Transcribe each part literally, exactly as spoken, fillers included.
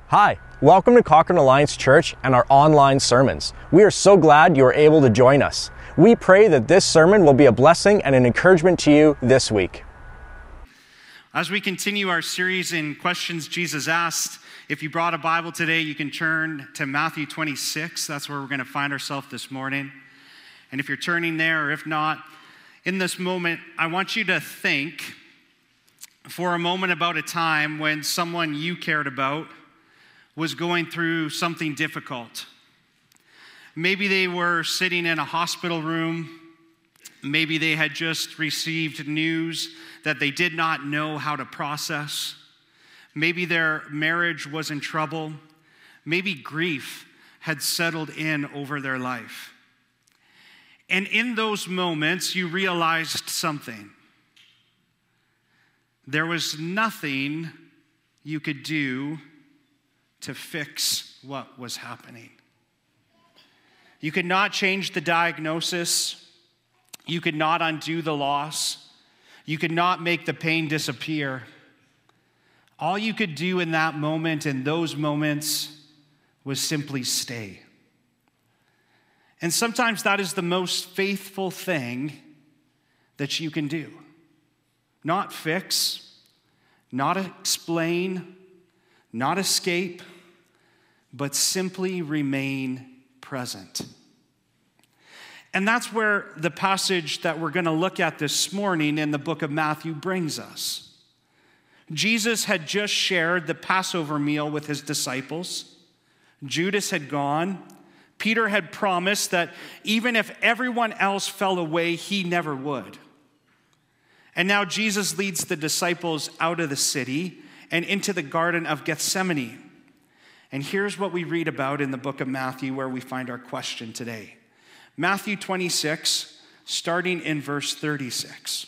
Hi, welcome to Cochrane Alliance Church and our online sermons. We are so glad you are able to join us. We pray that this sermon will be a blessing and an encouragement to you this week. As we continue our series in Questions Jesus Asked, if you brought a Bible today, you can turn to Matthew twenty-six. That's where we're going to find ourselves this morning. And if you're turning there, or if not, in this moment, I want you to think for a moment about a time when someone you cared about was going through something difficult. Maybe they were sitting in a hospital room. Maybe they had just received news that they did not know how to process. Maybe their marriage was in trouble. Maybe grief had settled in over their life. And in those moments, you realized something. There was nothing you could do to fix what was happening. You could not change the diagnosis. You could not undo the loss. You could not make the pain disappear. All you could do in that moment, in those moments, was simply stay. And sometimes that is the most faithful thing that you can do. Not fix, not explain, not escape, but simply remain present. And that's where the passage that we're going to look at this morning in the book of Matthew brings us. Jesus had just shared the Passover meal with his disciples. Judas had gone. Peter had promised that even if everyone else fell away, he never would. And now Jesus leads the disciples out of the city and into the Garden of Gethsemane. And here's what we read about in the book of Matthew, where we find our question today. Matthew twenty-six, starting in verse thirty-six.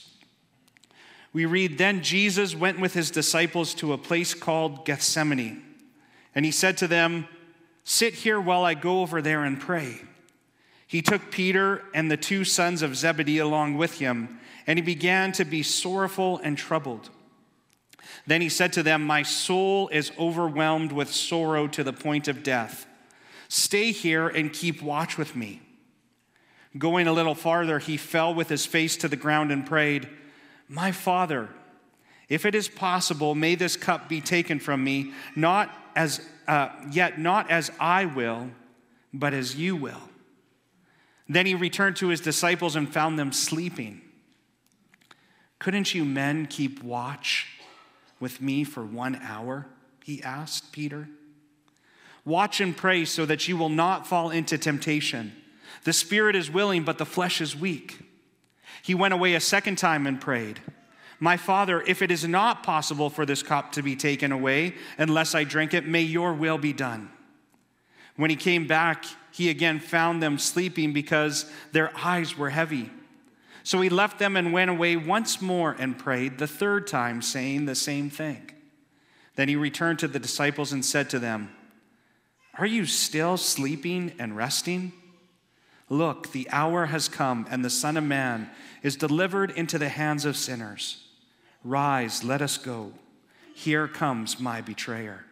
We read, "Then Jesus went with his disciples to a place called Gethsemane. And he said to them, 'Sit here while I go over there and pray.' He took Peter and the two sons of Zebedee along with him, and he began to be sorrowful and troubled. Then he said to them, 'My soul is overwhelmed with sorrow to the point of death. Stay here and keep watch with me.' Going a little farther, he fell with his face to the ground and prayed, 'My Father, if it is possible, may this cup be taken from me, not as uh, yet not as I will, but as you will.' Then he returned to his disciples and found them sleeping. 'Couldn't you men keep watch with me for one hour?' he asked Peter. 'Watch and pray so that you will not fall into temptation. The spirit is willing, but the flesh is weak.' He went away a second time and prayed, 'My Father, if it is not possible for this cup to be taken away unless I drink it, may your will be done.' When he came back, he again found them sleeping because their eyes were heavy. So he left them and went away once more and prayed the third time, saying the same thing. Then he returned to the disciples and said to them, 'Are you still sleeping and resting? Look, the hour has come, and the Son of Man is delivered into the hands of sinners. Rise, let us go. Here comes my betrayer.'"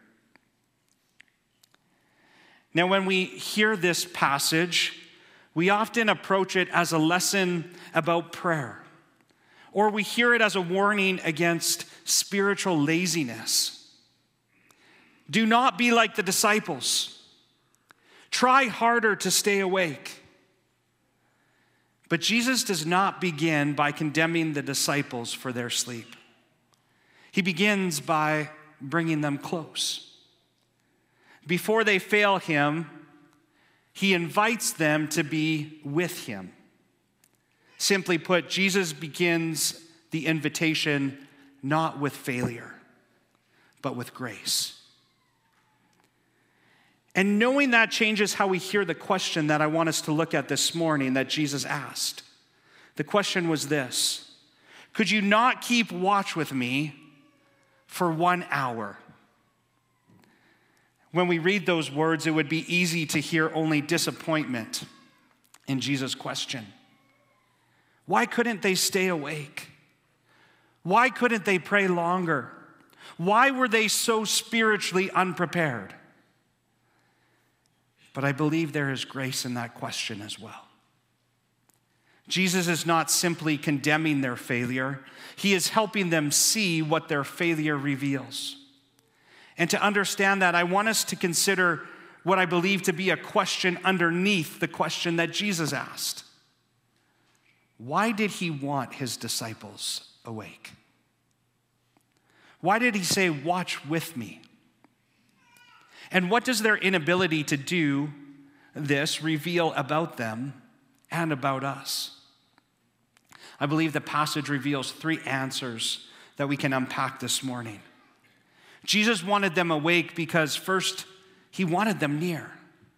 Now, when we hear this passage, we often approach it as a lesson about prayer, or we hear it as a warning against spiritual laziness. Do not be like the disciples. Try harder to stay awake. But Jesus does not begin by condemning the disciples for their sleep. He begins by bringing them close. Before they fail him, he invites them to be with him. Simply put, Jesus begins the invitation not with failure, but with grace. And knowing that changes how we hear the question that I want us to look at this morning that Jesus asked. The question was this: could you not keep watch with me for one hour? When we read those words, it would be easy to hear only disappointment in Jesus' question. Why couldn't they stay awake? Why couldn't they pray longer? Why were they so spiritually unprepared? But I believe there is grace in that question as well. Jesus is not simply condemning their failure. He is helping them see what their failure reveals. And to understand that, I want us to consider what I believe to be a question underneath the question that Jesus asked. Why did he want his disciples awake? Why did he say, "Watch with me"? And what does their inability to do this reveal about them and about us? I believe the passage reveals three answers that we can unpack this morning. Jesus wanted them awake because first, he wanted them near.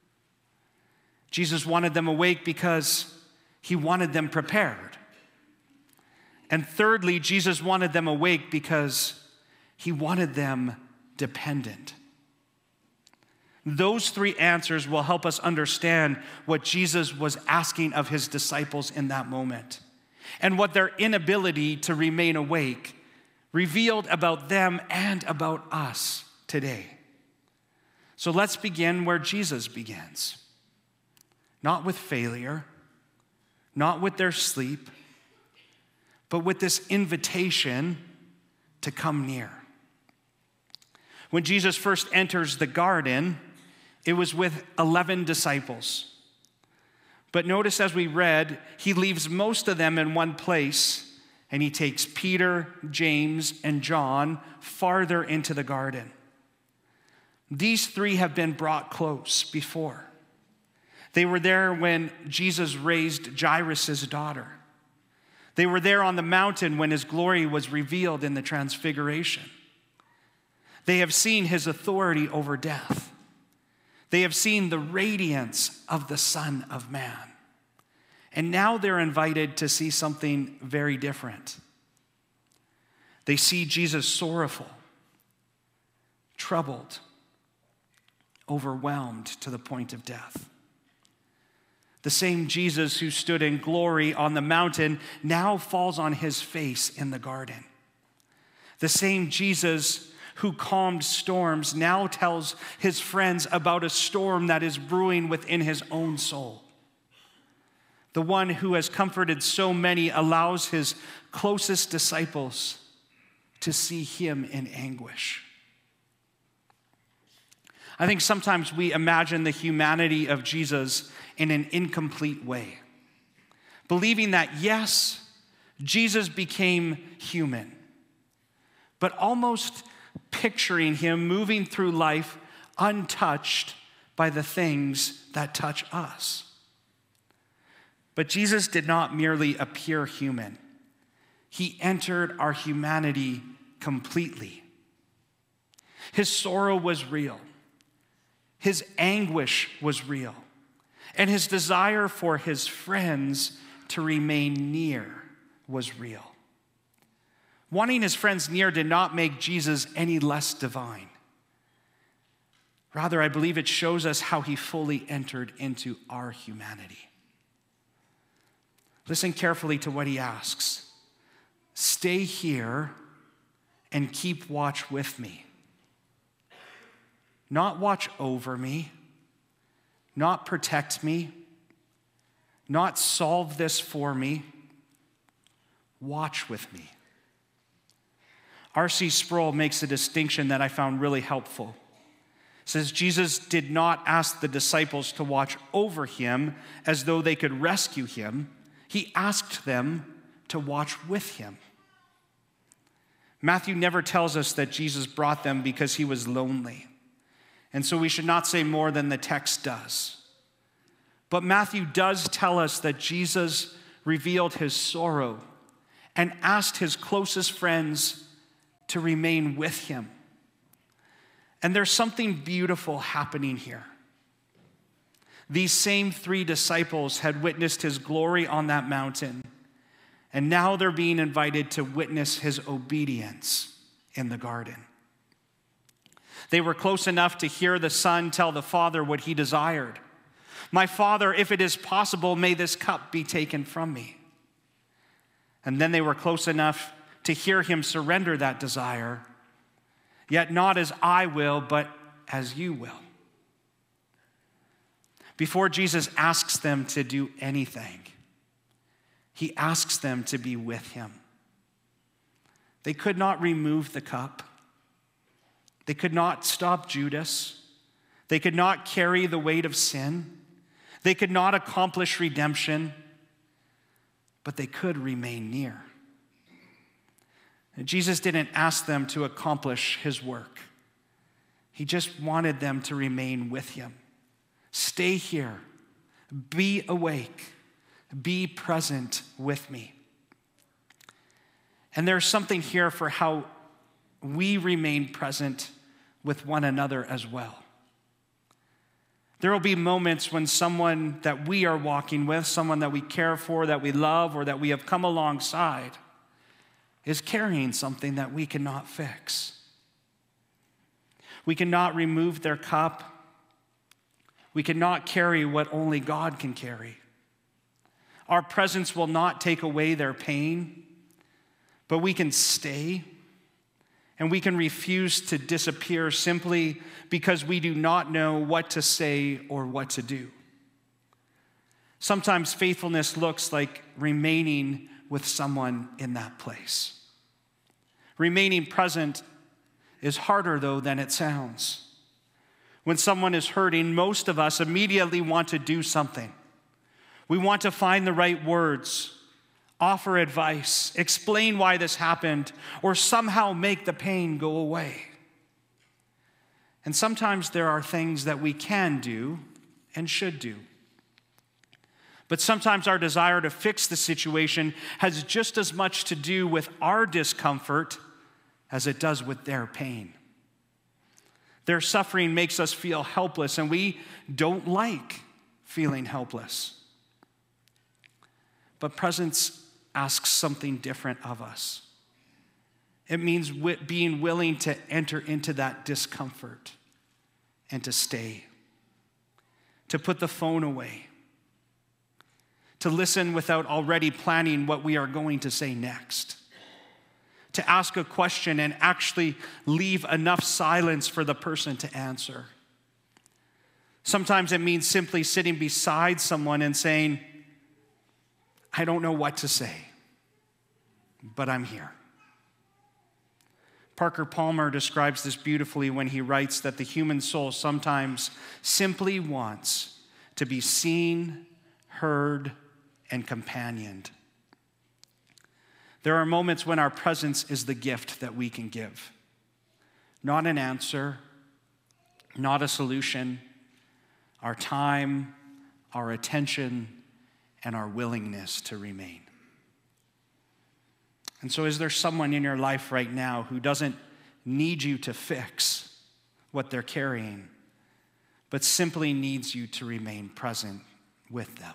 Jesus wanted them awake because he wanted them prepared. And thirdly, Jesus wanted them awake because he wanted them dependent. Those three answers will help us understand what Jesus was asking of his disciples in that moment, and what their inability to remain awake revealed about them and about us today. So let's begin where Jesus begins. Not with failure, not with their sleep, but with this invitation to come near. When Jesus first enters the garden, it was with eleven disciples. But notice as we read, he leaves most of them in one place, and he takes Peter, James, and John farther into the garden. These three have been brought close before. They were there when Jesus raised Jairus' daughter. They were there on the mountain when his glory was revealed in the transfiguration. They have seen his authority over death. They have seen the radiance of the Son of Man. And now they're invited to see something very different. They see Jesus sorrowful, troubled, overwhelmed to the point of death. The same Jesus who stood in glory on the mountain now falls on his face in the garden. The same Jesus who calmed storms now tells his friends about a storm that is brewing within his own soul. The one who has comforted so many allows his closest disciples to see him in anguish. I think sometimes we imagine the humanity of Jesus in an incomplete way, believing that, yes, Jesus became human, but almost picturing him moving through life untouched by the things that touch us. But Jesus did not merely appear human. He entered our humanity completely. His sorrow was real. His anguish was real. And his desire for his friends to remain near was real. Wanting his friends near did not make Jesus any less divine. Rather, I believe it shows us how he fully entered into our humanity. Listen carefully to what he asks. Stay here and keep watch with me. Not watch over me, not protect me, not solve this for me. Watch with me. R C Sproul makes a distinction that I found really helpful. It says Jesus did not ask the disciples to watch over him as though they could rescue him. He asked them to watch with him. Matthew never tells us that Jesus brought them because he was lonely. And so we should not say more than the text does. But Matthew does tell us that Jesus revealed his sorrow and asked his closest friends to remain with him. And there's something beautiful happening here. These same three disciples had witnessed his glory on that mountain, and now they're being invited to witness his obedience in the garden. They were close enough to hear the Son tell the Father what he desired. My Father, if it is possible, may this cup be taken from me. And then they were close enough to hear him surrender that desire, yet not as I will, but as you will. Before Jesus asks them to do anything, he asks them to be with him. They could not remove the cup. They could not stop Judas. They could not carry the weight of sin. They could not accomplish redemption, but they could remain near. And Jesus didn't ask them to accomplish his work. He just wanted them to remain with him. Stay here. Be awake. Be present with me. And there's something here for how we remain present with one another as well. There will be moments when someone that we are walking with, someone that we care for, that we love, or that we have come alongside, is carrying something that we cannot fix. We cannot remove their cup. We cannot carry what only God can carry. Our presence will not take away their pain, but we can stay, and we can refuse to disappear simply because we do not know what to say or what to do. Sometimes faithfulness looks like remaining with someone in that place. Remaining present is harder, though, than it sounds. When someone is hurting, most of us immediately want to do something. We want to find the right words, offer advice, explain why this happened, or somehow make the pain go away. And sometimes there are things that we can do and should do. But sometimes our desire to fix the situation has just as much to do with our discomfort as it does with their pain. Their suffering makes us feel helpless, and we don't like feeling helpless. But presence asks something different of us. It means being willing to enter into that discomfort and to stay, to put the phone away, to listen without already planning what we are going to say next, to ask a question and actually leave enough silence for the person to answer. Sometimes it means simply sitting beside someone and saying, I don't know what to say, but I'm here. Parker Palmer describes this beautifully when he writes that the human soul sometimes simply wants to be seen, heard, and companioned. There are moments when our presence is the gift that we can give. Not an answer, not a solution, our time, our attention, and our willingness to remain. And so is there someone in your life right now who doesn't need you to fix what they're carrying, but simply needs you to remain present with them?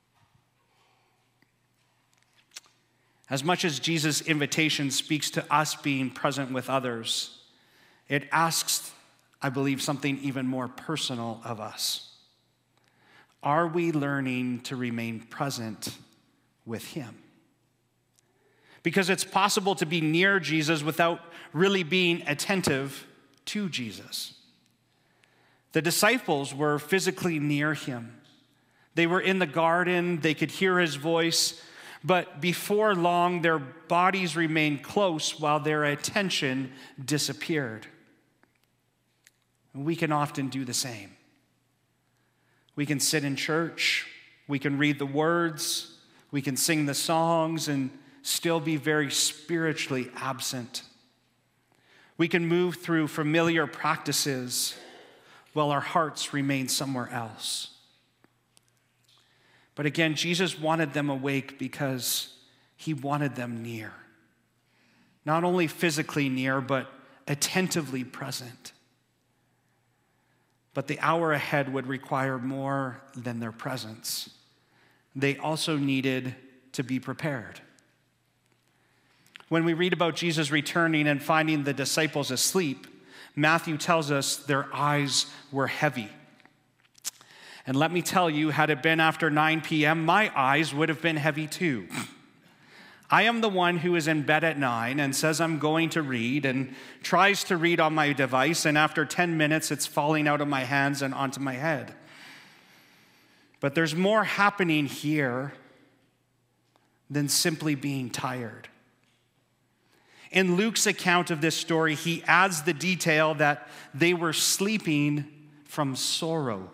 As much as Jesus' invitation speaks to us being present with others, it asks, I believe, something even more personal of us. Are we learning to remain present with him? Because it's possible to be near Jesus without really being attentive to Jesus. The disciples were physically near him. They were in the garden, they could hear his voice, but before long, their bodies remained close while their attention disappeared. We can often do the same. We can sit in church, we can read the words, we can sing the songs, and still be very spiritually absent. We can move through familiar practices while our hearts remain somewhere else. But again, Jesus wanted them awake because he wanted them near. Not only physically near, but attentively present. But the hour ahead would require more than their presence. They also needed to be prepared. When we read about Jesus returning and finding the disciples asleep, Matthew tells us their eyes were heavy. And let me tell you, had it been after nine p.m., my eyes would have been heavy too. I am the one who is in bed at nine and says I'm going to read and tries to read on my device, and after ten minutes, it's falling out of my hands and onto my head. But there's more happening here than simply being tired. In Luke's account of this story, he adds the detail that they were sleeping from sorrow.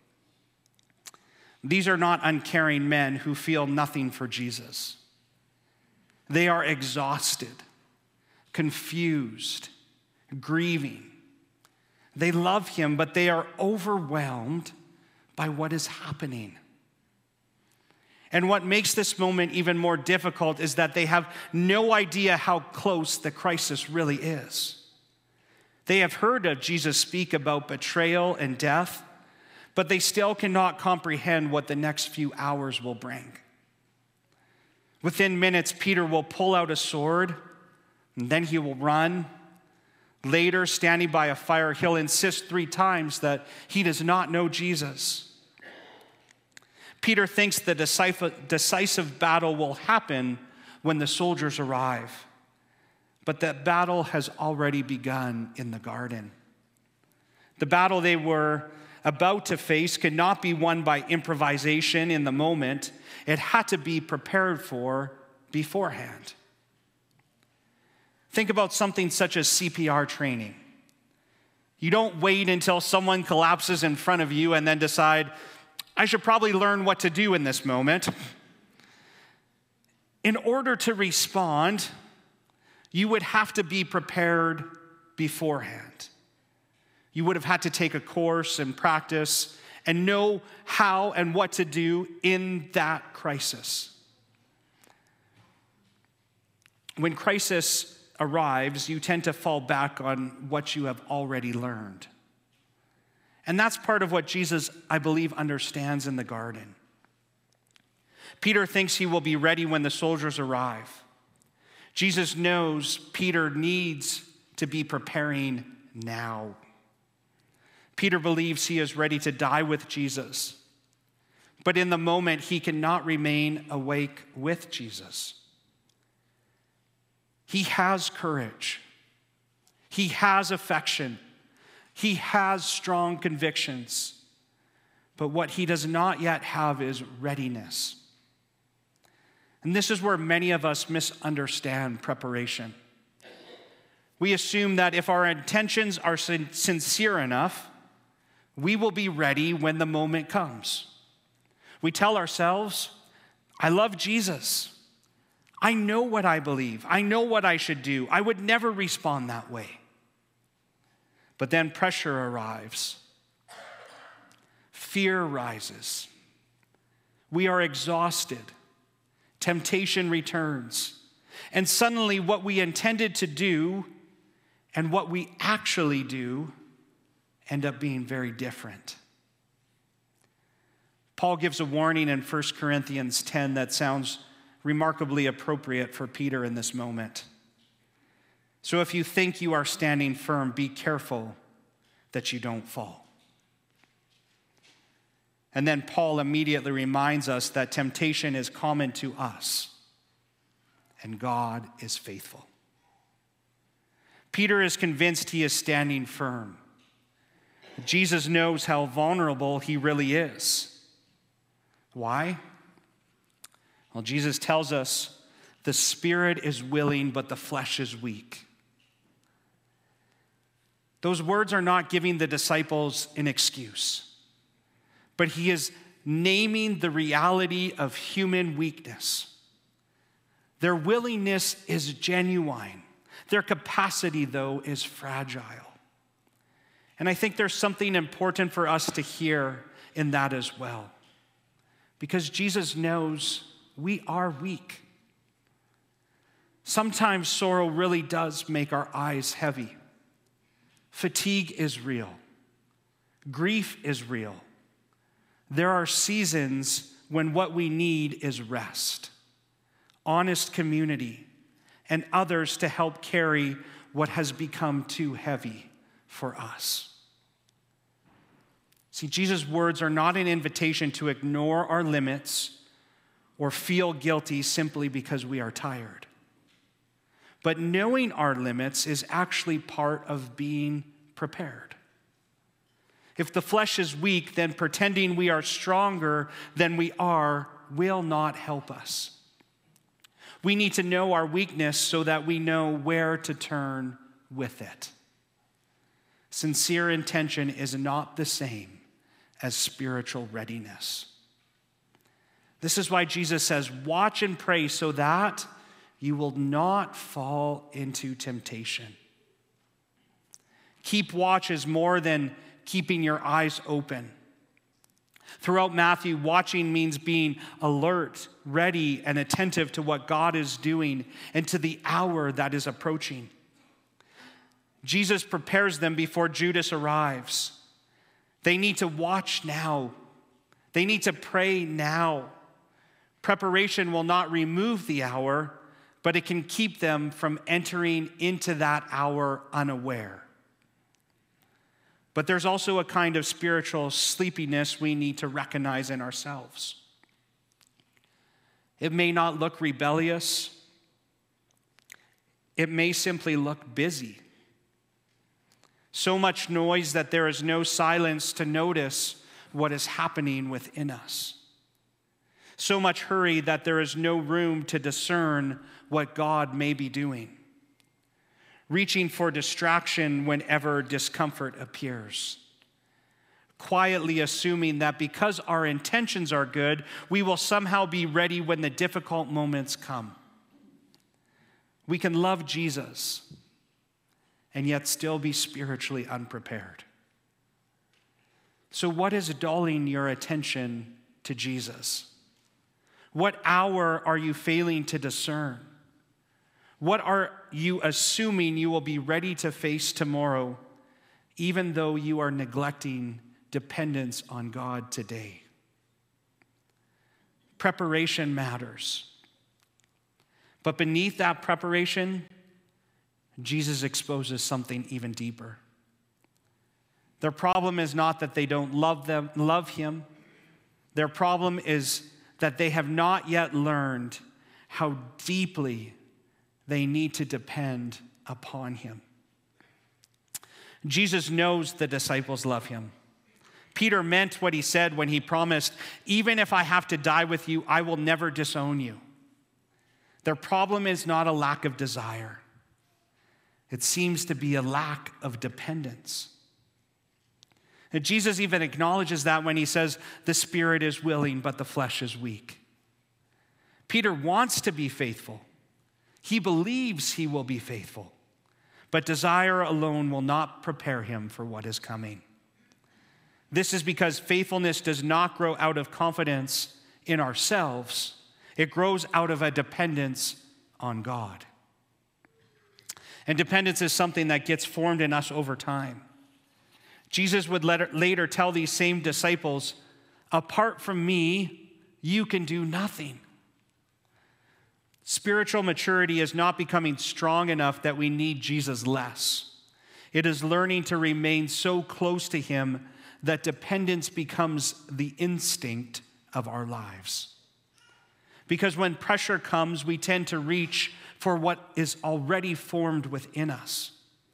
These are not uncaring men who feel nothing for Jesus. They are exhausted, confused, grieving. They love him, but they are overwhelmed by what is happening. And what makes this moment even more difficult is that they have no idea how close the crisis really is. They have heard of Jesus speak about betrayal and death, but they still cannot comprehend what the next few hours will bring. Within minutes, Peter will pull out a sword, and then he will run. Later, standing by a fire, he'll insist three times that he does not know Jesus. Peter thinks the decisive battle will happen when the soldiers arrive, but that battle has already begun in the garden. The battle they were about to face could not be won by improvisation in the moment. It had to be prepared for beforehand. Think about something such as C P R training. You don't wait until someone collapses in front of you and then decide, I should probably learn what to do in this moment. In order to respond, you would have to be prepared beforehand. You would have had to take a course and practice and know how and what to do in that crisis. When crisis arrives, you tend to fall back on what you have already learned. And that's part of what Jesus, I believe, understands in the garden. Peter thinks he will be ready when the soldiers arrive. Jesus knows Peter needs to be preparing now. Peter believes he is ready to die with Jesus, but in the moment, he cannot remain awake with Jesus. He has courage. He has affection. He has strong convictions, but what he does not yet have is readiness. And this is where many of us misunderstand preparation. We assume that if our intentions are sin- sincere enough, we will be ready when the moment comes. We tell ourselves, I love Jesus. I know what I believe. I know what I should do. I would never respond that way. But then pressure arrives. Fear rises. We are exhausted. Temptation returns. And suddenly what we intended to do and what we actually do end up being very different. Paul gives a warning in First Corinthians ten that sounds remarkably appropriate for Peter in this moment. So if you think you are standing firm, be careful that you don't fall. And then Paul immediately reminds us that temptation is common to us, and God is faithful. Peter is convinced he is standing firm. Jesus knows how vulnerable he really is. Why? Well, Jesus tells us the spirit is willing, but the flesh is weak. Those words are not giving the disciples an excuse, but he is naming the reality of human weakness. Their willingness is genuine. Their capacity, though, is fragile. And I think there's something important for us to hear in that as well, because Jesus knows we are weak. Sometimes sorrow really does make our eyes heavy. Fatigue is real. Grief is real. There are seasons when what we need is rest, honest community, and others to help carry what has become too heavy for us. See, Jesus' words are not an invitation to ignore our limits or feel guilty simply because we are tired. But knowing our limits is actually part of being prepared. If the flesh is weak, then pretending we are stronger than we are will not help us. We need to know our weakness so that we know where to turn with it. Sincere intention is not the same as spiritual readiness. This is why Jesus says, watch and pray so that you will not fall into temptation. Keep watch is more than keeping your eyes open. Throughout Matthew, watching means being alert, ready, and attentive to what God is doing and to the hour that is approaching. Jesus prepares them before Judas arrives. They need to watch now. They need to pray now. Preparation will not remove the hour, but it can keep them from entering into that hour unaware. But there's also a kind of spiritual sleepiness we need to recognize in ourselves. It may not look rebellious. It may simply look busy. So much noise that there is no silence to notice what is happening within us. So much hurry that there is no room to discern what God may be doing. Reaching for distraction whenever discomfort appears. Quietly assuming that because our intentions are good, we will somehow be ready when the difficult moments come. We can love Jesus and yet still be spiritually unprepared. So what is dulling your attention to Jesus? What hour are you failing to discern? What are you assuming you will be ready to face tomorrow, even though you are neglecting dependence on God today? Preparation matters. But beneath that preparation, Jesus exposes something even deeper. Their problem is not that they don't love them, love him. Their problem is that they have not yet learned how deeply they need to depend upon him. Jesus knows the disciples love him. Peter meant what he said when he promised, even if I have to die with you, I will never disown you. Their problem is not a lack of desire. It seems to be a lack of dependence. And Jesus even acknowledges that when he says, the spirit is willing, but the flesh is weak. Peter wants to be faithful. He believes he will be faithful, but desire alone will not prepare him for what is coming. This is because faithfulness does not grow out of confidence in ourselves. It grows out of a dependence on God. And dependence is something that gets formed in us over time. Jesus would later tell these same disciples, apart from me, you can do nothing. Spiritual maturity is not becoming strong enough that we need Jesus less. It is learning to remain so close to him that dependence becomes the instinct of our lives. Because when pressure comes, we tend to reach for what is already formed within us.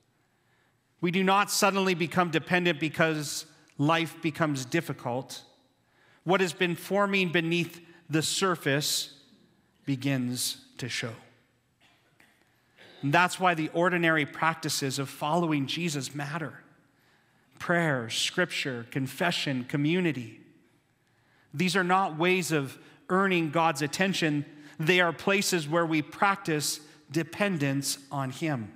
We do not suddenly become dependent because life becomes difficult. What has been forming beneath the surface begins to show. And that's why the ordinary practices of following Jesus matter. Prayer, scripture, confession, community. These are not ways of earning God's attention. They are places where we practice dependence on him.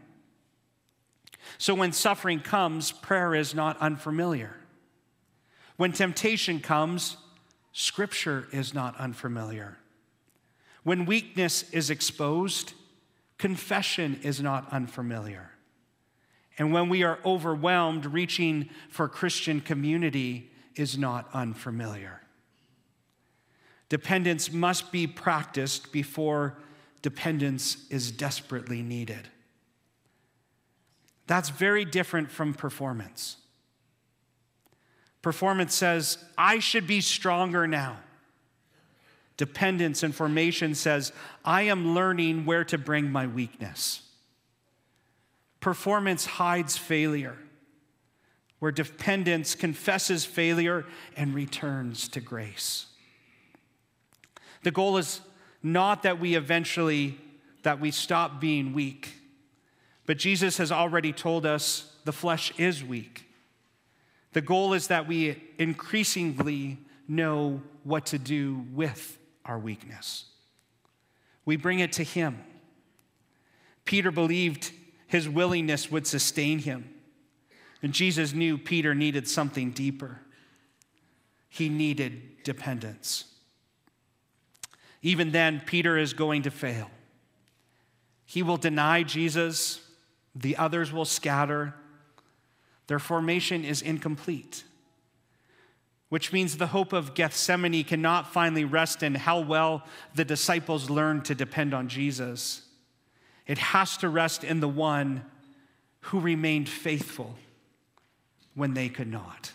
So when suffering comes, prayer is not unfamiliar. When temptation comes, scripture is not unfamiliar. When weakness is exposed, confession is not unfamiliar. And when we are overwhelmed, reaching for Christian community is not unfamiliar. Dependence must be practiced before dependence is desperately needed. That's very different from performance. Performance says, I should be stronger now. Dependence and formation says, I am learning where to bring my weakness. Performance hides failure, where dependence confesses failure and returns to grace. The goal is not that we eventually, that we stop being weak, but Jesus has already told us the flesh is weak. The goal is that we increasingly know what to do with our weakness. We bring it to him. Peter believed his willingness would sustain him. And Jesus knew Peter needed something deeper. He needed dependence. Even then, Peter is going to fail. He will deny Jesus. The others will scatter. Their formation is incomplete, which means the hope of Gethsemane cannot finally rest in how well the disciples learned to depend on Jesus. It has to rest in the one who remained faithful when they could not.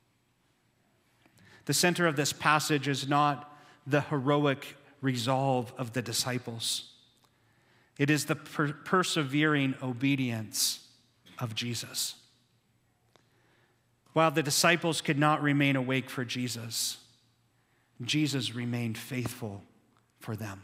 The center of this passage is not the heroic resolve of the disciples. It is the per- persevering obedience of Jesus. While the disciples could not remain awake for Jesus, Jesus remained faithful for them.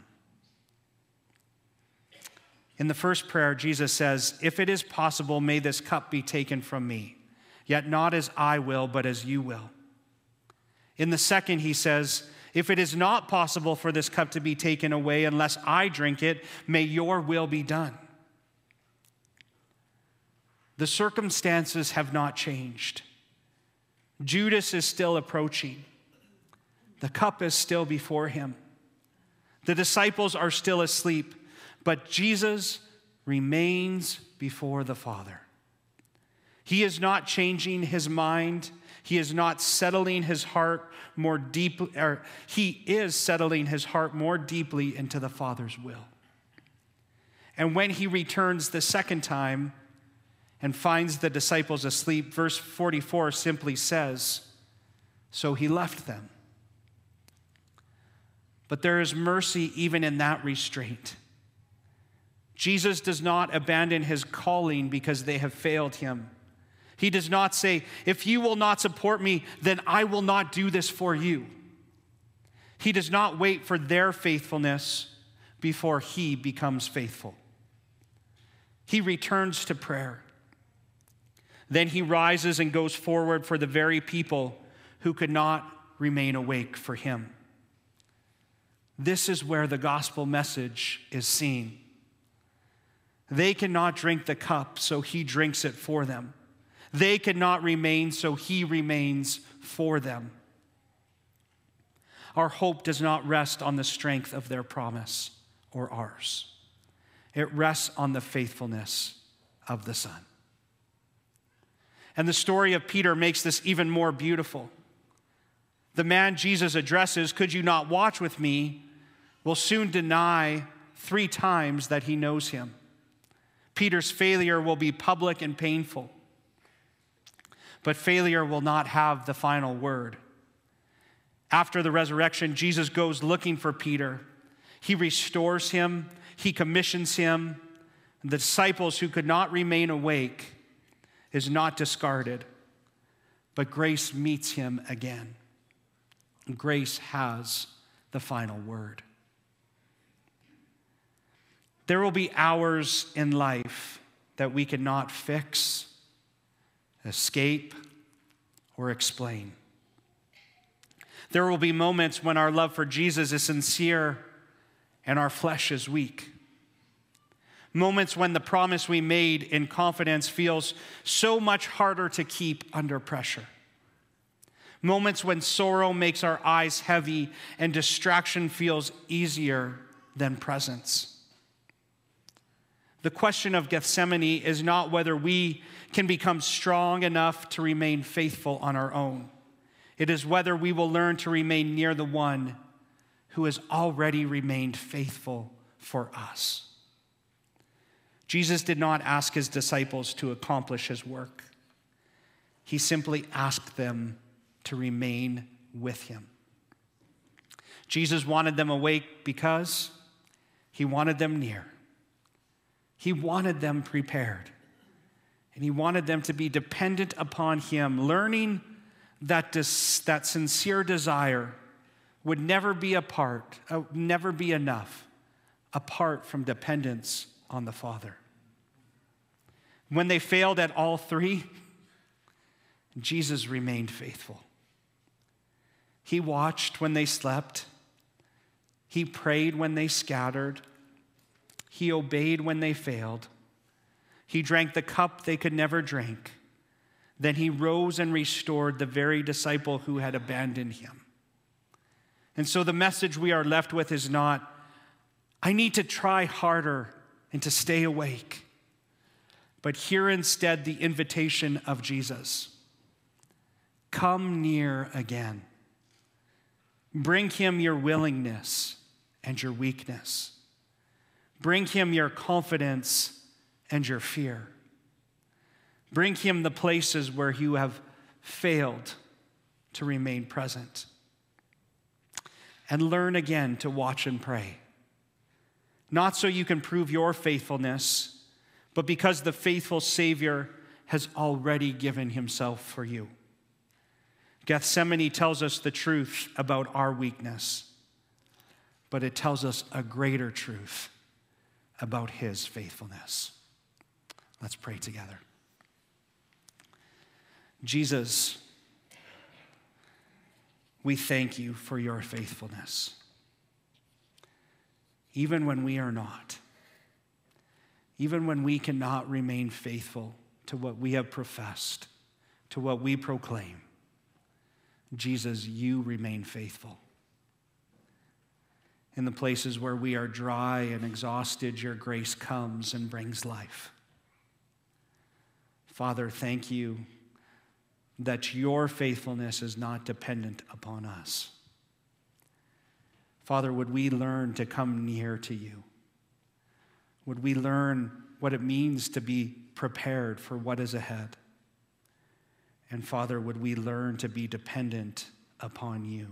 In the first prayer, Jesus says, "If it is possible, may this cup be taken from me, yet not as I will, but as you will." In the second, he says, "If it is not possible for this cup to be taken away unless I drink it, may your will be done." The circumstances have not changed. Judas is still approaching. The cup is still before him. The disciples are still asleep, but Jesus remains before the Father. He is not changing his mind. He is not settling his heart more deeply, or he is settling his heart more deeply into the Father's will. And when he returns the second time and finds the disciples asleep, verse forty-four simply says, "So he left them." But there is mercy even in that restraint. Jesus does not abandon his calling because they have failed him. He does not say, "If you will not support me, then I will not do this for you." He does not wait for their faithfulness before he becomes faithful. He returns to prayer. Then he rises and goes forward for the very people who could not remain awake for him. This is where the gospel message is seen. They cannot drink the cup, so he drinks it for them. They cannot remain, so he remains for them. Our hope does not rest on the strength of their promise or ours. It rests on the faithfulness of the Son. And the story of Peter makes this even more beautiful. The man Jesus addresses, "Could you not watch with me?" will soon deny three times that he knows him. Peter's failure will be public and painful. But failure will not have the final word. After the resurrection, Jesus goes looking for Peter. He restores him. He commissions him. The disciples who could not remain awake is not discarded, but grace meets him again. Grace has the final word. There will be hours in life that we cannot fix, escape, or explain. There will be moments when our love for Jesus is sincere and our flesh is weak. Moments when the promise we made in confidence feels so much harder to keep under pressure. Moments when sorrow makes our eyes heavy and distraction feels easier than presence. The question of Gethsemane is not whether we can become strong enough to remain faithful on our own. It is whether we will learn to remain near the one who has already remained faithful for us. Jesus did not ask his disciples to accomplish his work. He simply asked them to remain with him. Jesus wanted them awake because he wanted them near. He wanted them prepared. And he wanted them to be dependent upon him, learning that, dis, that sincere desire would never be apart, uh, never be enough, apart from dependence on the Father. When they failed at all three, Jesus remained faithful. He watched when they slept. He prayed when they scattered. He obeyed when they failed. He drank the cup they could never drink. Then he rose and restored the very disciple who had abandoned him. And so the message we are left with is not, I need to try harder and to stay awake. But hear instead the invitation of Jesus. Come near again. Bring him your willingness and your weakness. Bring him your confidence and your fear. Bring him the places where you have failed to remain present. And learn again to watch and pray. Not so you can prove your faithfulness, but because the faithful Savior has already given himself for you. Gethsemane tells us the truth about our weakness, but it tells us a greater truth about his faithfulness. Let's pray together. Jesus, we thank you for your faithfulness, even when we are not, even when we cannot remain faithful to what we have professed, to what we proclaim. Jesus, you remain faithful. In the places where we are dry and exhausted, your grace comes and brings life. Father, thank you that your faithfulness is not dependent upon us. Father, would we learn to come near to you? Would we learn what it means to be prepared for what is ahead? And Father, would we learn to be dependent upon you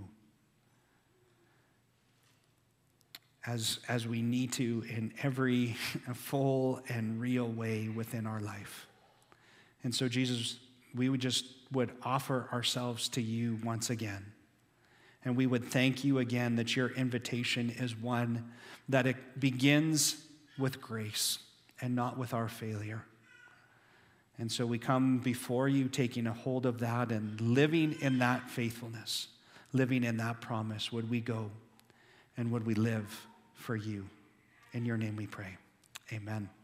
as, as we need to in every full and real way within our life. And so, Jesus, we would just would offer ourselves to you once again. And we would thank you again that your invitation is one that it begins with grace and not with our failure. And so we come before you taking a hold of that and living in that faithfulness, living in that promise. Would we go and would we live for you? In your name we pray. Amen.